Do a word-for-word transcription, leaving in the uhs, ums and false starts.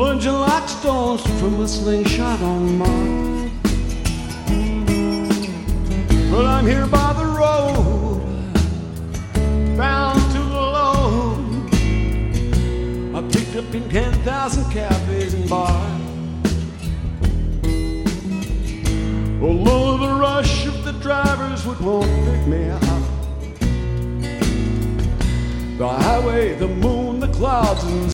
plunging like stones from a slingshot on Mars. But I'm here by the road, bound to the load. I picked up in ten thousand cafes and bars. Although the rush of the drivers would won't pick me up, the highway, the moon, the clouds, and